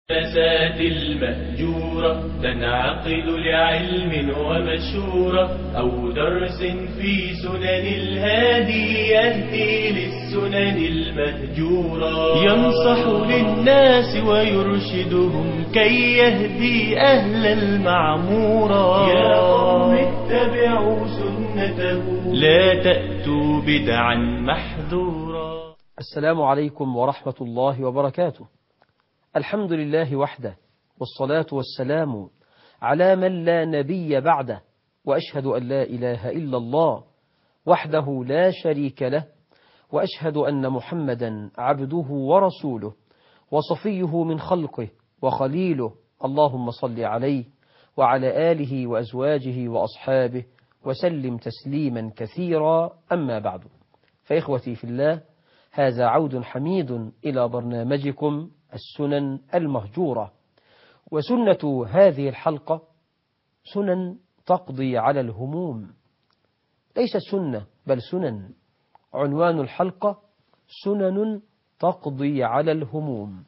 الجلسات المهجورة تنعقد لعلم ومشورة أو درس في سنن الهادي يهدي للسنن المهجورة، ينصح للناس ويرشدهم كي يهدي أهل المعمورة. يا قوم اتبعوا سنته لا تأتوا بدعا محذورا. السلام عليكم ورحمة الله وبركاته. الحمد لله وحده، والصلاة والسلام على من لا نبي بعده، وأشهد أن لا إله إلا الله وحده لا شريك له، وأشهد أن محمدا عبده ورسوله وصفيه من خلقه وخليله، اللهم صل عليه وعلى آله وأزواجه وأصحابه وسلم تسليما كثيرا. أما بعد، فإخوتي في الله، هذا عود حميد إلى برنامجكم السنن المهجورة. وسنة هذه الحلقة سنن تقضي على الهموم، ليست سنة بل سنن. عنوان الحلقة سنن تقضي على الهموم.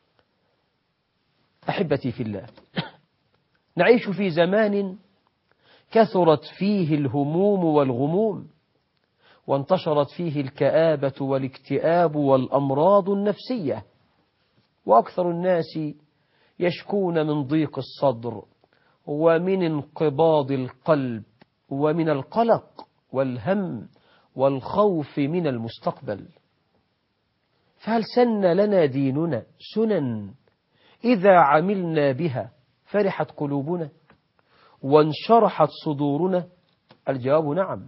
أحبتي في الله، نعيش في زمان كثرت فيه الهموم والغموم، وانتشرت فيه الكآبة والاكتئاب والأمراض النفسية، وأكثر الناس يشكون من ضيق الصدر ومن انقباض القلب ومن القلق والهم والخوف من المستقبل. فهل سن لنا ديننا سنن إذا عملنا بها فرحت قلوبنا وانشرحت صدورنا؟ الجواب نعم.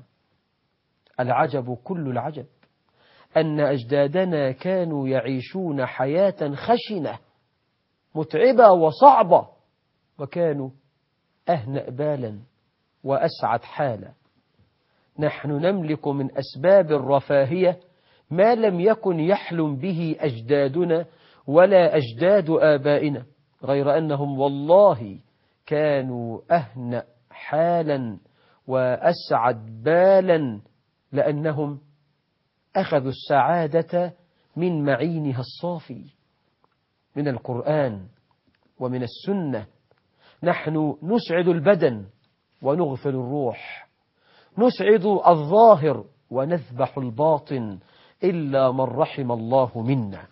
العجب كل العجب أن أجدادنا كانوا يعيشون حياة خشنة متعبة وصعبة، وكانوا أهنأ بالا وأسعد حالا. نحن نملك من أسباب الرفاهية ما لم يكن يحلم به أجدادنا ولا أجداد آبائنا، غير أنهم والله كانوا أهنأ حالا وأسعد بالا، لأنهم أخذوا السعادة من معينها الصافي، من القرآن ومن السنة. نحن نسعد البدن ونغفل الروح، نسعد الظاهر ونذبح الباطن، إلا من رحم الله منا.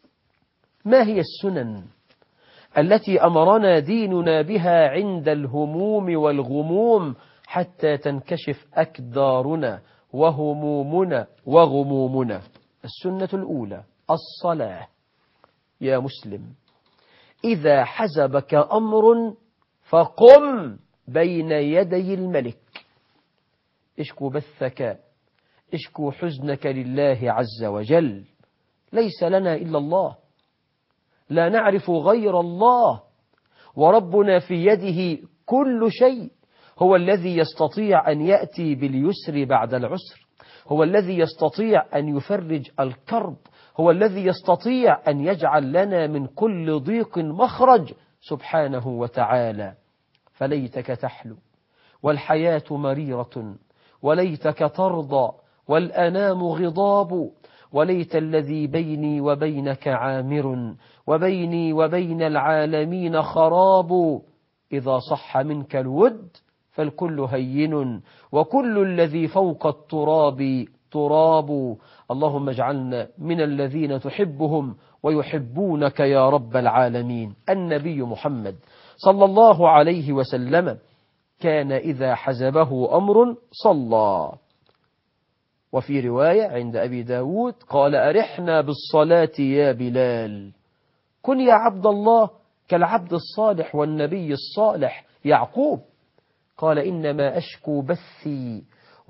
ما هي السنن التي أمرنا ديننا بها عند الهموم والغموم حتى تنكشف أكدارنا وهمومنا وغمومنا؟ السنة الأولى الصلاة. يا مسلم، إذا حزبك أمر فقم بين يدي الملك، اشكو بثك، اشكو حزنك لله عز وجل. ليس لنا إلا الله، لا نعرف غير الله، وربنا في يده كل شيء. هو الذي يستطيع أن يأتي باليسر بعد العسر، هو الذي يستطيع أن يفرج الكرب، هو الذي يستطيع أن يجعل لنا من كل ضيق مخرج سبحانه وتعالى. فليتك تحلو والحياة مريرة، وليتك ترضى والأنام غضاب، وليت الذي بيني وبينك عامر، وبيني وبين العالمين خراب. إذا صح منك الود فالكل هين، وكل الذي فوق التراب تراب. اللهم اجعلنا من الذين تحبهم ويحبونك يا رب العالمين. النبي محمد صلى الله عليه وسلم كان إذا حزبه أمر صلى. وفي رواية عند أبي داود قال: أرحنا بالصلاة يا بلال. كن يا عبد الله كالعبد الصالح والنبي الصالح يعقوب، قال: إنما أشكو بثي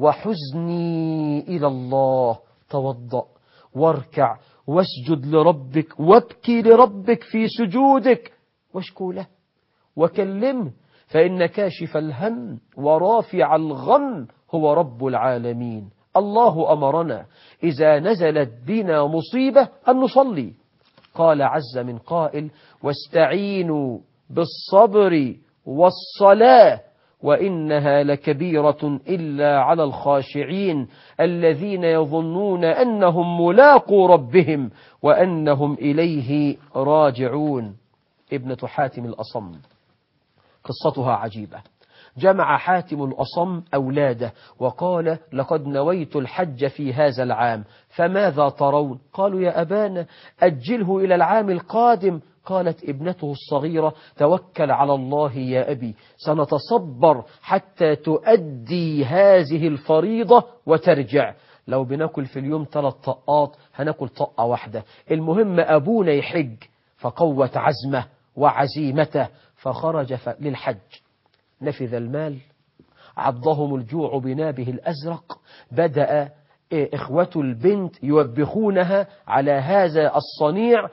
وحزني إلى الله. توضأ واركع واسجد لربك وابكي لربك في سجودك، واشكو له وكلمه، فإن كاشف الهم ورافع الغم هو رب العالمين. الله أمرنا إذا نزلت بنا مصيبة أن نصلي. قال عز من قائل: واستعينوا بالصبر والصلاة وإنها لكبيرة إلا على الخاشعين الذين يظنون أنهم ملاقو ربهم وأنهم إليه راجعون. ابنة حاتم الأصم. قصتها عجيبة. جمع حاتم الأصم أولاده وقال: لقد نويت الحج في هذا العام، فماذا ترون؟ قالوا: يا أبانا أجله إلى العام القادم. قالت ابنته الصغيرة: توكل على الله يا أبي، سنتصبر حتى تؤدي هذه الفريضة وترجع. لو بناكل في اليوم 3 طقات هناكل طقة واحدة، المهم أبونا يحج. فقوت عزمه وعزيمته فخرج للحج. نفذ المال، عضهم الجوع بنابه الأزرق، بدأ إخوة البنت يوبخونها على هذا الصنيع،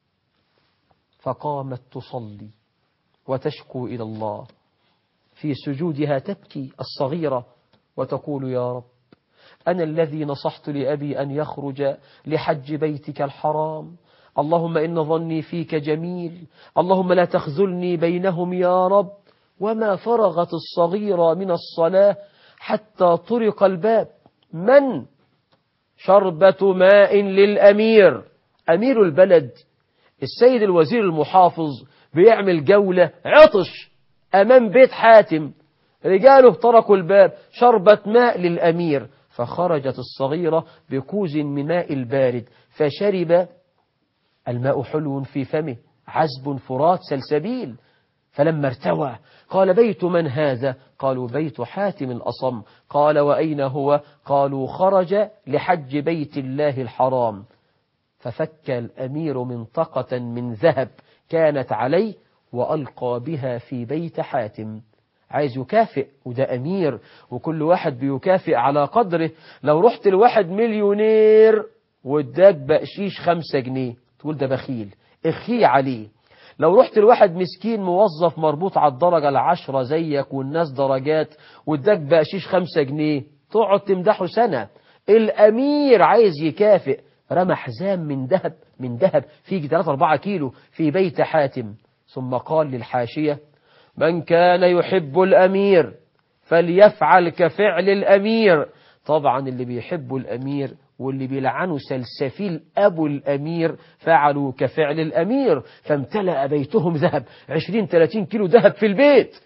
فقامت تصلي وتشكو إلى الله. في سجودها تبكي الصغيرة وتقول: يا رب، أنا الذي نصحت لأبي أن يخرج لحج بيتك الحرام، اللهم إن ظني فيك جميل، اللهم لا تخذلني بينهم يا رب. وما فرغت الصغيرة من الصلاة حتى طرق الباب. من؟ شربة ماء للأمير، أمير البلد، السيد الوزير المحافظ، بيعمل جولة، عطش أمام بيت حاتم، رجاله طرقوا الباب، شربة ماء للأمير. فخرجت الصغيرة بكوز من ماء البارد فشرب. الماء حلو في فمه، عذب فرات سلسبيل. فلما ارتوى قال: بيت من هذا؟ قالوا: بيت حاتم الأصم. قال: وأين هو؟ قالوا: خرج لحج بيت الله الحرام. ففك الأمير منطقة من ذهب كانت عليه وألقى بها في بيت حاتم. عايز يكافئ، وده أمير وكل واحد بيكافئ على قدره. لو رحت لواحد مليونير واداك بقشيش 5 جنيه تقول ده بخيل، اخي عليه. لو رحت لواحد مسكين موظف مربوط على الدرجة 10 زيك والناس درجات واداك بقشيش 5 جنيه تقعد تمدحه سنة. الأمير عايز يكافئ، رمى حزام من ذهب فيه 3-4 كيلو في بيت حاتم، ثم قال للحاشية: من كان يحب الأمير فليفعل كفعل الأمير. طبعا اللي بيحبوا الأمير واللي بيلعنوا سلسفيل أبو الأمير فعلوا كفعل الأمير، فامتلأ بيتهم ذهب، 20-30 كيلو ذهب في البيت.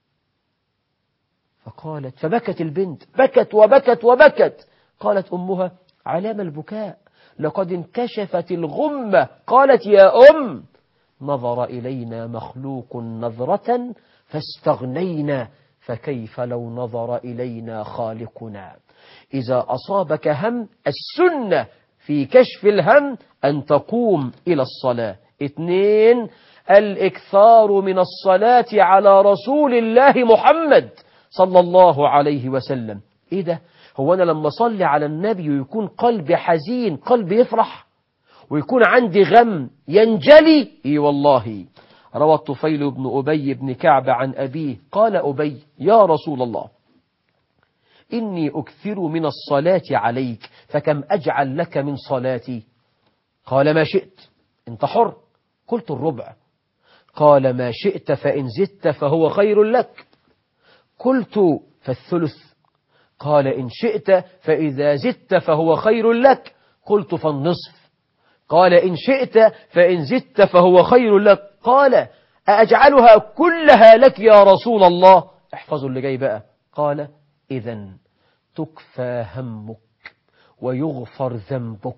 فبكت البنت، بكت وبكت وبكت. قالت أمها: علام البكاء؟ لقد انكشفت الغمة. قالت: يا أم، نظر إلينا مخلوق نظرة فاستغنينا، فكيف لو نظر إلينا خالقنا؟ إذا أصابك هم، السنة في كشف الهم أن تقوم إلى الصلاة. 2، الإكثار من الصلاة على رسول الله محمد صلى الله عليه وسلم. إيه ده؟ هو أنا لما صلي على النبي ويكون قلبي حزين قلبي يفرح، ويكون عندي غم ينجلي؟ إيه والله. روى الطفيل بن أبي بن كعب عن أبيه قال: أبي: يا رسول الله، إني أكثر من الصلاة عليك، فكم أجعل لك من صلاتي؟ قال: ما شئت، أنت حر. قلت: الربع. قال: ما شئت فإن زدت فهو خير لك. قلت: فالثلث. قال: إن شئت فإذا زدت فهو خير لك. قلت: فالنصف. قال: إن شئت فإن زدت فهو خير لك. قال: أأجعلها كلها لك يا رسول الله؟ احفظوا اللي جاي بقى. قال: إذن تكفى همك ويغفر ذنبك.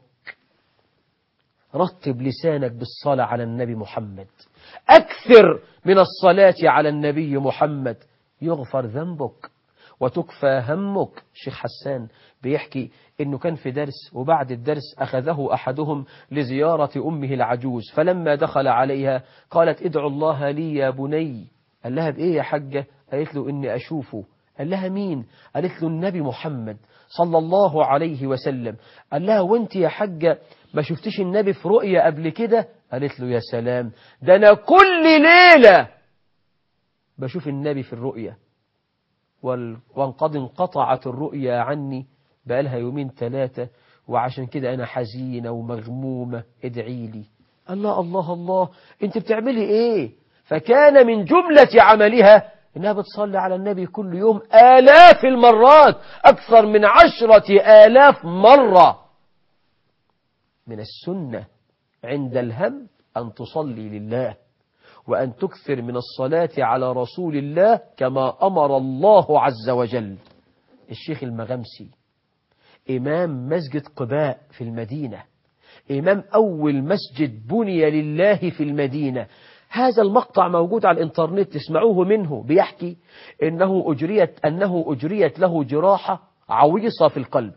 رتب لسانك بالصلاة على النبي محمد، أكثر من الصلاة على النبي محمد، يغفر ذنبك وتكفى همك. الشيخ حسان بيحكي إنه كان في درس، وبعد الدرس أخذه أحدهم لزيارة أمه العجوز، فلما دخل عليها قالت: ادعو الله لي يا بني. قال لها: بإيه يا حجة؟ قالت له: إني أشوفه. قال لها: مين؟ قالت له: النبي محمد صلى الله عليه وسلم. قال لها: وانت يا حجة ما شفتش النبي في رؤية قبل كده؟ قالت له: يا سلام، ده أنا كل ليلة بشوف النبي في الرؤية، وانقد انقطعت الرؤيا عني بقالها 2-3، وعشان كده أنا حزينة ومغمومة، ادعي لي. الله الله الله، انت بتعملي ايه؟ فكان من جملة عملها انها بتصلي على النبي كل يوم آلاف المرات، أكثر من 10,000 مرة. من السنة عند الهم أن تصلي لله، وأن تكثر من الصلاة على رسول الله كما أمر الله عز وجل. الشيخ المغمسي إمام مسجد قباء في المدينة، إمام أول مسجد بني لله في المدينة. هذا المقطع موجود على الإنترنت، تسمعوه منه، بيحكي أنه أجريت له جراحة عويصة في القلب.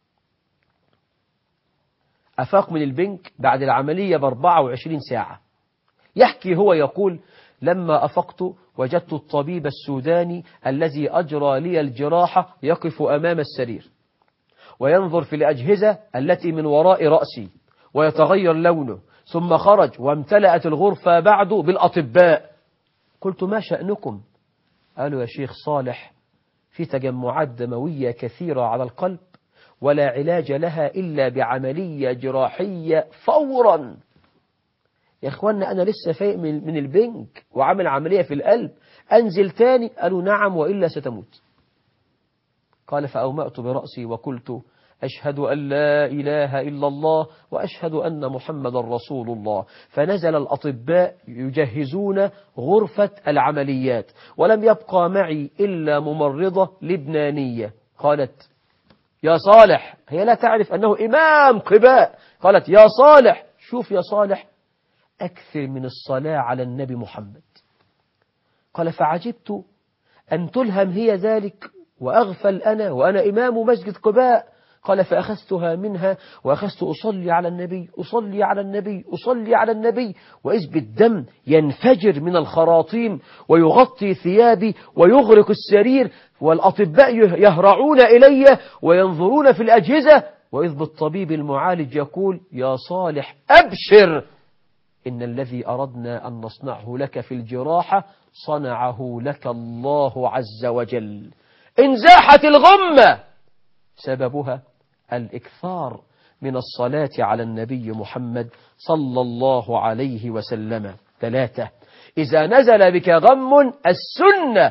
أفاق من البنك بعد العملية ب24 ساعة. يحكي هو يقول: لما أفقت وجدت الطبيب السوداني الذي أجرى لي الجراحة يقف أمام السرير وينظر في الأجهزة التي من وراء رأسي ويتغير لونه، ثم خرج وامتلأت الغرفة بعد بالأطباء. قلت: ما شأنكم؟ قالوا: يا شيخ صالح، في تجمعات دموية كثيرة على القلب ولا علاج لها إلا بعملية جراحية فورا. يا إخوانا، أنا لسه فايق من البنك وعمل عملية في القلب، أنزل تاني؟ قالوا: نعم، وإلا ستموت. قال: فأومأت برأسي وقلت: أشهد أن لا إله إلا الله وأشهد أن محمد رسول الله. فنزل الأطباء يجهزون غرفة العمليات، ولم يبقى معي إلا ممرضة لبنانية. قالت: يا صالح، هي لا تعرف أنه إمام قباء، قالت: يا صالح، شوف يا صالح، أكثر من الصلاة على النبي محمد. قال: فعجبت أن تلهم هي ذلك وأغفل أنا وأنا إمام مسجد قباء. قال: فأخذتها منها وأخذت أصلي على النبي، أصلي على النبي، أصلي على النبي، وإذ بالدم ينفجر من الخراطيم ويغطي ثيابي ويغرق السرير، والأطباء يهرعون إلي وينظرون في الأجهزة، وإذ بالطبيب المعالج يقول: يا صالح أبشر، إن الذي أردنا أن نصنعه لك في الجراحة صنعه لك الله عز وجل. انزاحت الغمة، سببها الإكثار من الصلاة على النبي محمد صلى الله عليه وسلم. 3. إذا نزل بك غم، السنة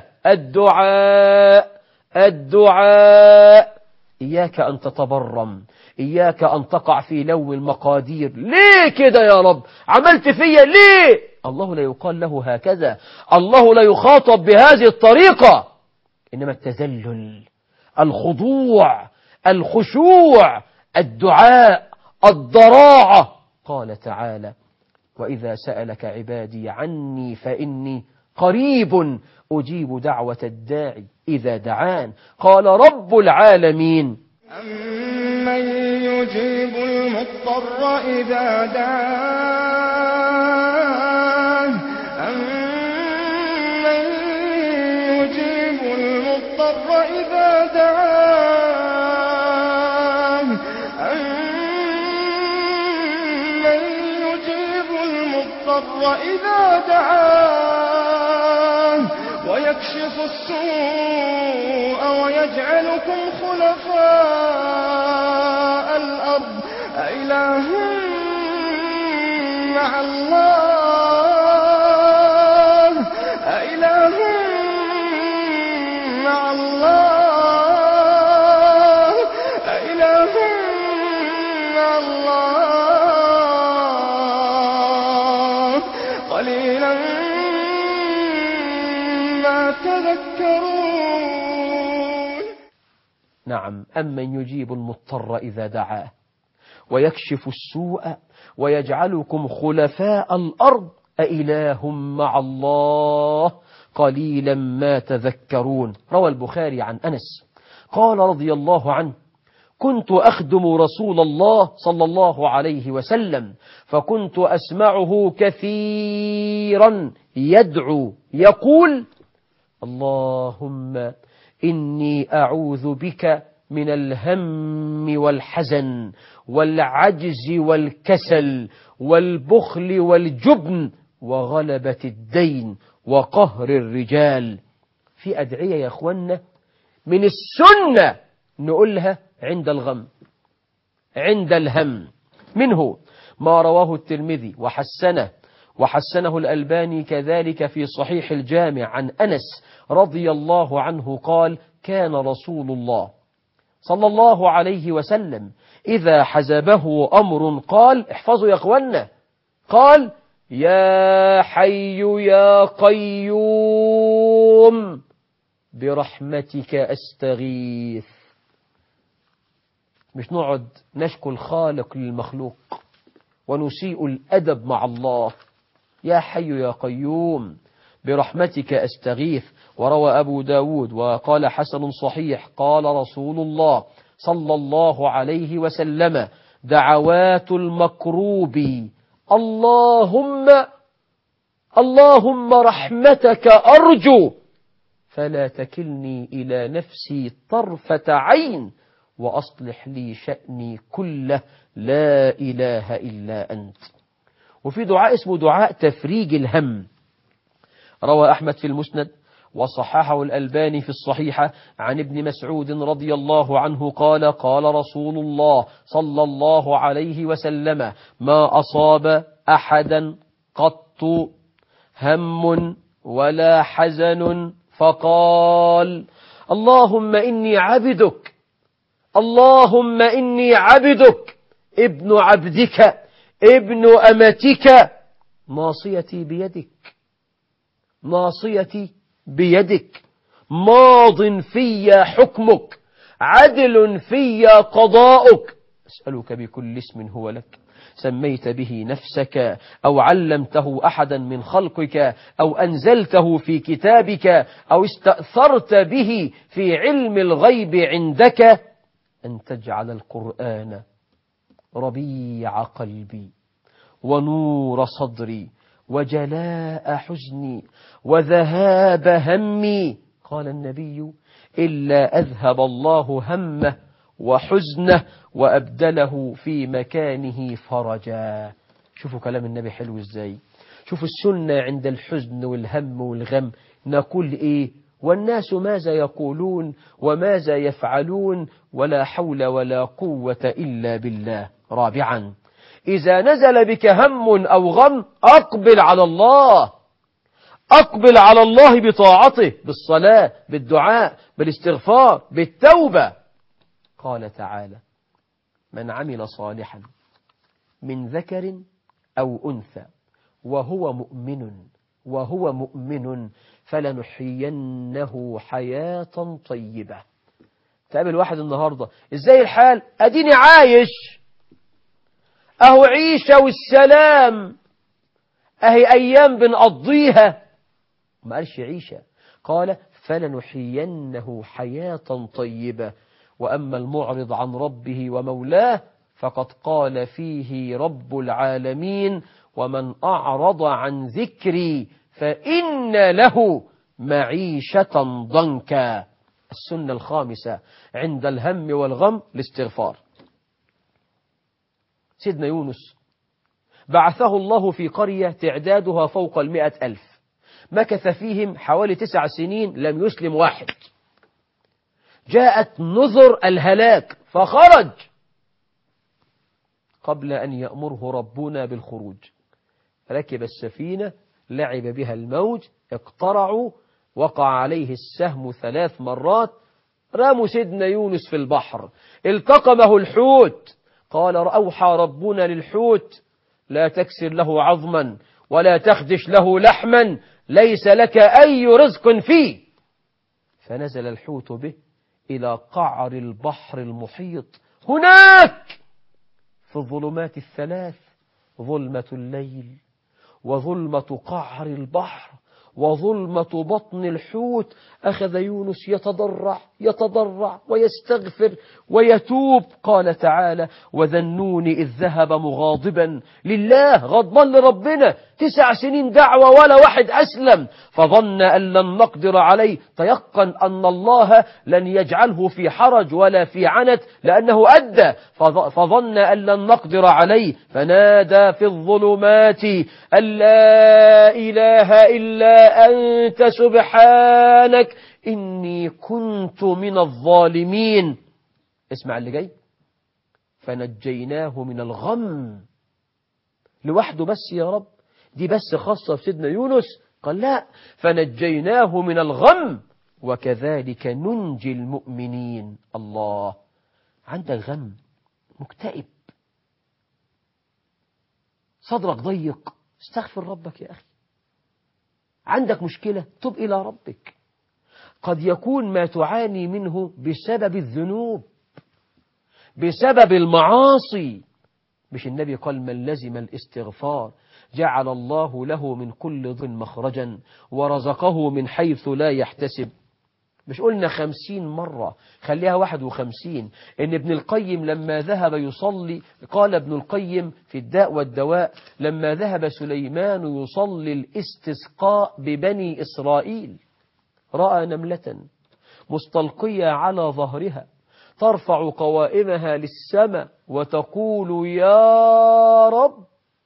الدعاء. إياك أن تتبرم، إياك أن تقع في لوم المقادير. ليه كده يا رب؟ عملت فيا ليه؟ الله لا يقال له هكذا، الله لا يخاطب بهذه الطريقة، إنما التذلل، الخضوع، الخشوع، الدعاء، الضراعة. قال تعالى: وإذا سألك عبادي عني فإني قريب أجيب دعوة الداعي إذا دعان. قال رب العالمين: أمن يجيب المضطر إذا دعاه، أمن يجيب المضطر إذا دعاه، أمن يجيب المضطر إذا دعاه، ويكشف السوء ويجعلكم خلفاء الأرض، أإله مع الله، أإله مع الله، أإله مع الله، قليلا ما تذكرون. نعم، أمن يجيب المضطر إذا دعاه ويكشف السوء ويجعلكم خلفاء الأرض، أإله مع الله قليلا ما تذكرون. روى البخاري عن أنس قال رضي الله عنه: كنت أخدم رسول الله صلى الله عليه وسلم، فكنت أسمعه كثيرا يدعو يقول: اللهم إني أعوذ بك من الهم والحزن والعجز والكسل والبخل والجبن وغلبة الدين وقهر الرجال. في أدعية يا أخوانا من السنة نقولها عند الغم، عند الهم. منه ما رواه الترمذي وحسنه الألباني كذلك في صحيح الجامع عن أنس رضي الله عنه قال: كان رسول الله صلى الله عليه وسلم إذا حزبه أمر قال، احفظوا يا أخوانا، قال: يا حي يا قيوم برحمتك أستغيث. مش نقعد نشكو الخالق للمخلوق ونسيء الأدب مع الله. يا حي يا قيوم برحمتك أستغيث. وروى أبو داود وقال حسن صحيح قال رسول الله صلى الله عليه وسلم: دعوات المكروب اللهم رحمتك أرجو فلا تكلني إلى نفسي طرفة عين وأصلح لي شأني كله لا إله إلا أنت. وفي دعاء اسمه دعاء تفريج الهم، روى أحمد في المسند وصححه الألباني في الصحيحة عن ابن مسعود رضي الله عنه قال: قال رسول الله صلى الله عليه وسلم: ما أصاب أحدا قط هم ولا حزن فقال: اللهم إني عبدك، اللهم إني عبدك ابن عبدك ابن أمتك، ناصيتي بيدك، ناصيتي بيدك، ماض في حكمك، عدل في قضاؤك، أسألك بكل اسم هو لك سميت به نفسك أو علمته أحدا من خلقك أو أنزلته في كتابك أو استأثرت به في علم الغيب عندك أن تجعل القرآن ربيع قلبي ونور صدري وجلاء حزني وذهاب همي. قال النبي: إلا أذهب الله همه وحزنه وأبدله في مكانه فرجا. شوفوا كلام النبي حلو إزاي. شوفوا السنة عند الحزن والهم والغم نقول إيه والناس ماذا يقولون وماذا يفعلون ولا حول ولا قوة إلا بالله. رابعا: إذا نزل بك هم أو غم أقبل على الله، أقبل على الله بطاعته، بالصلاة، بالدعاء، بالاستغفار، بالتوبة. قال تعالى: من عمل صالحا من ذكر أو أنثى وهو مؤمن فلنحيينه حياة طيبة. تقابل واحد النهاردة: إزاي الحال؟ أديني عايش، أهو عيشة والسلام، أهي أيام بنقضيها. ما قالش عيشة، قال فلنحيينه حياة طيبة. وأما المعرض عن ربه ومولاه فقد قال فيه رب العالمين: ومن أعرض عن ذكري فإن له معيشة ضنكا. السنة الخامسة عند الهم والغم الاستغفار. سيدنا يونس بعثه الله في قرية تعدادها فوق 100,000، مكث فيهم حوالي 9 سنين لم يسلم واحد. جاءت نذر الهلاك فخرج قبل أن يأمره ربنا بالخروج. ركب السفينة، لعب بها الموج، اقترعوا، وقع عليه السهم 3 مرات، رموا سيدنا يونس في البحر، التقمه الحوت. قال: أوحى ربنا للحوت: لا تكسر له عظما ولا تخدش له لحما، ليس لك أي رزق فيه. فنزل الحوت به إلى قعر البحر المحيط. هناك في الظلمات 3: ظلمة الليل وظلمة قعر البحر وظلمة بطن الحوت، أخذ يونس يتضرع ويستغفر ويتوب. قال تعالى: وذا النون إذ ذهب مغاضبا لله، غضبان لربنا، 9 سنين دعوة ولا واحد أسلم، فظن أن لن نقدر عليه، تيقن أن الله لن يجعله في حرج ولا في عنت لأنه أدى، فظن أن لن نقدر عليه، فنادى في الظلمات أن لا إله إلا أنت سبحانك إني كنت من الظالمين. اسمع اللي جاي: فنجيناه من الغم. لوحده بس يا رب؟ دي بس خاصة بسيدنا يونس؟ قال لا، فنجيناه من الغم وكذلك ننجي المؤمنين. الله، عندك غم، مكتئب، صدرك ضيق، استغفر ربك يا أخي. عندك مشكلة، تب إلى ربك. قد يكون ما تعاني منه بسبب الذنوب، بسبب المعاصي. مش النبي قال من لزم الاستغفار جعل الله له من كل ضر مخرجا ورزقه من حيث لا يحتسب؟ مش قلنا 50 مرة، خليها 51. إن ابن القيم لما ذهب يصلي، قال ابن القيم في الداء والدواء: لما ذهب سليمان يصلي الاستسقاء ببني إسرائيل رأى نملة مستلقية على ظهرها ترفع قوائمها للسماء وتقول يا رب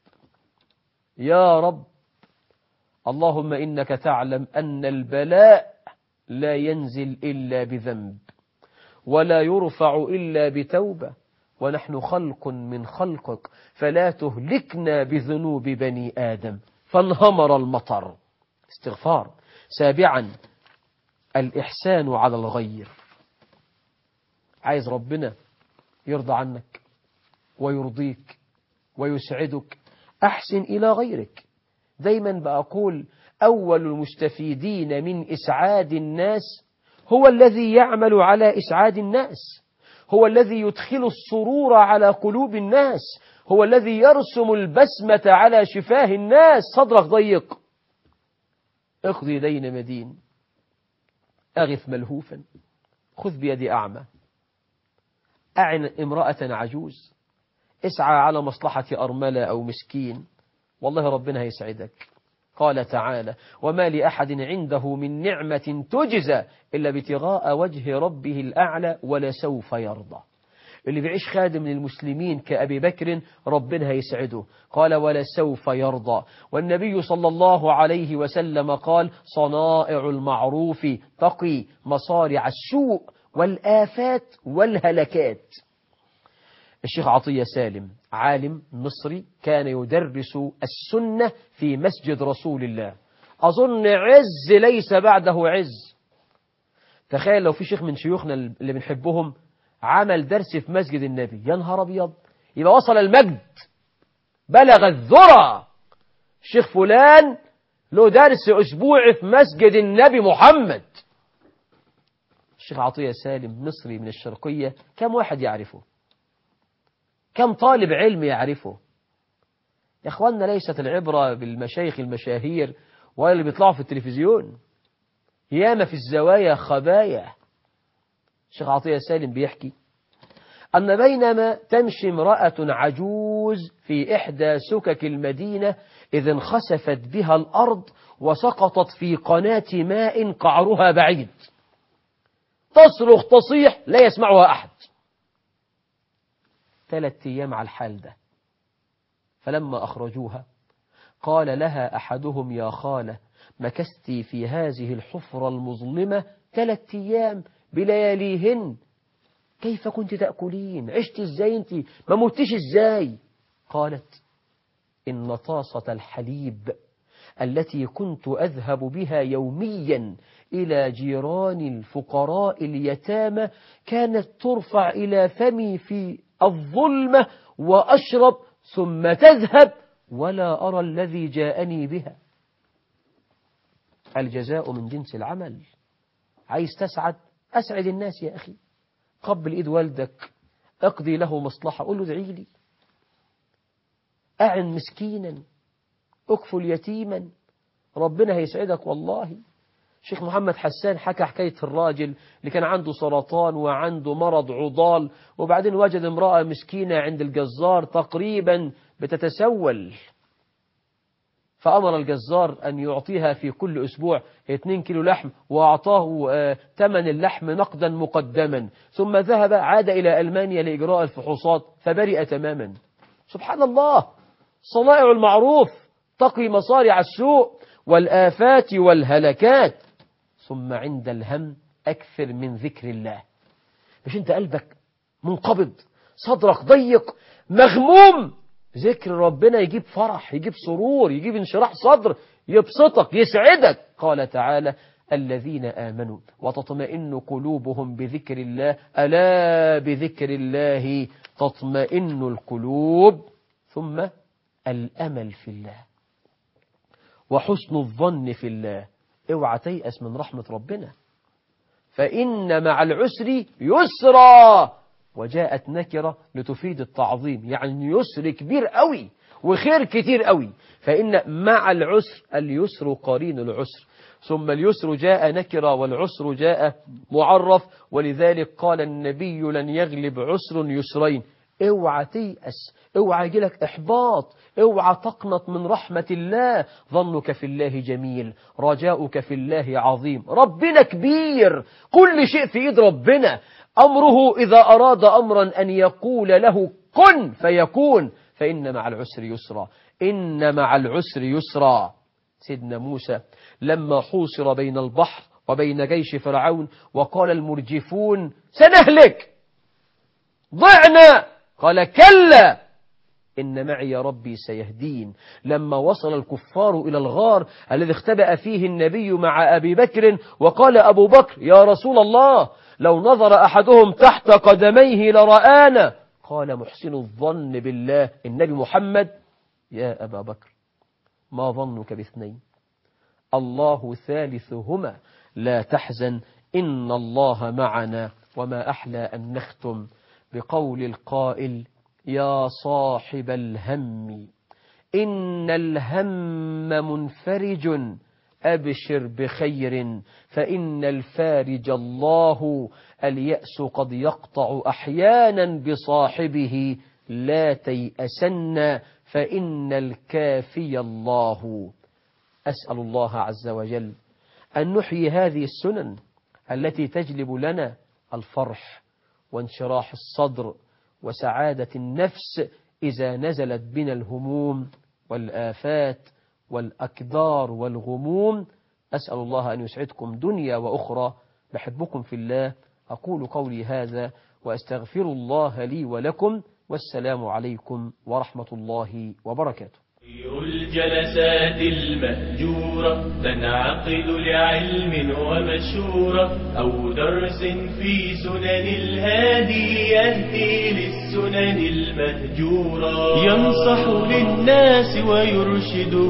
يا رب اللهم إنك تعلم أن البلاء لا ينزل إلا بذنب ولا يرفع إلا بتوبة، ونحن خلق من خلقك فلا تهلكنا بذنوب بني آدم. فانهمر المطر. استغفار. 7، الإحسان على الغير. عايز ربنا يرضى عنك ويرضيك ويسعدك، أحسن إلى غيرك. دايما بقول أول المستفيدين من إسعاد الناس هو الذي يعمل على إسعاد الناس، هو الذي يدخل السرور على قلوب الناس، هو الذي يرسم البسمة على شفاه الناس. صدرك ضيق، اقضي دين مدين، أغث ملهوفا، خذ بيد أعمى، أعن امرأة عجوز، اسعى على مصلحة أرملة أو مسكين، والله ربنا هيسعدك. قال تعالى: وما لأحد عنده من نعمة تجزى إلا ابتغاء وجه ربه الأعلى ولسوف يرضى. اللي بيعيش خادم للمسلمين كأبي بكر ربنا هيسعده. قال ولسوف يرضى. والنبي صلى الله عليه وسلم قال: صنائع المعروف تقي مصارع السوء والآفات والهلكات. الشيخ عطية سالم عالم مصري كان يدرس السنة في مسجد رسول الله، أظن عز ليس بعده عز. تخيل لو في شيخ من شيوخنا اللي بنحبهم عمل درس في مسجد النبي، يا نهار أبيض، يبقى وصل المجد، بلغ الذرى. الشيخ فلان له درس أسبوعي في مسجد النبي محمد. الشيخ عطية سالم مصري من الشرقية، كم واحد يعرفه؟ كم طالب علم يعرفه؟ يا أخوانا، ليست العبرة بالمشايخ المشاهير ولا اللي بيطلعوا في التلفزيون، ياما في الزوايا خبايا. الشيخ عطية سالم بيحكي أن بينما تمشي امرأة عجوز في إحدى سكك المدينة إذ انخسفت بها الأرض وسقطت في قناة ماء قعرها بعيد، تصرخ تصيح لا يسمعها أحد. 3 أيام على الحال ده. فلما أخرجوها قال لها أحدهم: يا خالة، مكثتي في هذه الحفرة المظلمة 3 أيام بلياليهن، كيف كنت تأكلين؟ عشت ازاي انت؟ ما موتيش ازاي؟ قالت: إن طاسة الحليب التي كنت أذهب بها يوميا إلى جيران الفقراء اليتامى كانت ترفع إلى فمي في الظلمة وأشرب ثم تذهب ولا أرى الذي جاءني بها. الجزاء من جنس العمل. عايز تسعد؟ أسعد الناس يا أخي. قبل إيد والدك، اقضي له مصلحة، قل له ادعي لي، أعن مسكينا، أكفل يتيما، ربنا هيسعدك والله. شيخ محمد حسان حكى حكاية الراجل اللي كان عنده سرطان وعنده مرض عضال، وبعدين وجد امرأة مسكينة عند الجزار تقريبا بتتسول، فأمر الجزار أن يعطيها في كل أسبوع 2 كيلو لحم، وأعطاه ثمن اللحم نقدا مقدما، ثم ذهب عاد إلى ألمانيا لإجراء الفحوصات فبرئ تماما. سبحان الله، صنائع المعروف تقي مصارع السوء والآفات والهلكات. ثم عند الهم أكثر من ذكر الله. مش أنت قلبك منقبض، صدرك ضيق، مغموم، ذكر ربنا يجيب فرح، يجيب سرور، يجيب انشراح صدر، يبسطك، يسعدك. قال تعالى: الذين آمنوا وتطمئن قلوبهم بذكر الله، ألا بذكر الله تطمئن القلوب. ثم الأمل في الله. وحسن الظن في الله. اوعى تيأس من رحمة ربنا، فإن مع العسر يسرا، وجاءت نكرة لتفيد التعظيم، يعني يسر كبير قوي وخير كتير قوي. فإن مع العسر، اليسر قرين العسر، ثم اليسر جاء نكرة والعسر جاء معرف، ولذلك قال النبي لن يغلب عسر يسرين. اوعى تيأس، اوعى يجيلك احباط، اوعى تقنط من رحمة الله. ظنك في الله جميل، رجاؤك في الله عظيم. ربنا كبير، كل شيء في ايد ربنا. امره اذا اراد امرا ان يقول له كن فيكون. فان مع العسر يسرا، ان مع العسر يسرا. سيدنا موسى لما حوصر بين البحر وبين جيش فرعون وقال المرجفون سنهلك ضعنا، قال كلا إن معي ربي سيهدين. لما وصل الكفار إلى الغار الذي اختبأ فيه النبي مع أبي بكر، وقال أبو بكر يا رسول الله لو نظر أحدهم تحت قدميه لرآنا، قال محسن الظن بالله النبي محمد يا أبا بكر ما ظنك باثنين الله ثالثهما لا تحزن إن الله معنا. وما أحلى أن نختم بقول القائل يا صاحب الهم إن الهم منفرج أبشر بخير فإن الفارج الله. اليأس قد يقطع أحيانا بصاحبه لا تيأسن فإن الكافي الله. أسأل الله عز وجل أن نحيي هذه السنن التي تجلب لنا الفرح وانشراح الصدر وسعادة النفس إذا نزلت بنا الهموم والآفات والأكدار والغموم. أسأل الله أن يسعدكم دنيا وأخرى. بحبكم في الله. أقول قولي هذا وأستغفر الله لي ولكم، والسلام عليكم ورحمة الله وبركاته. الجلسات المأجورة تنعقد لعلم ومشورة أو درس في سنن الهادي يهدي للسنن المهجورة، ينصح للناس ويرشد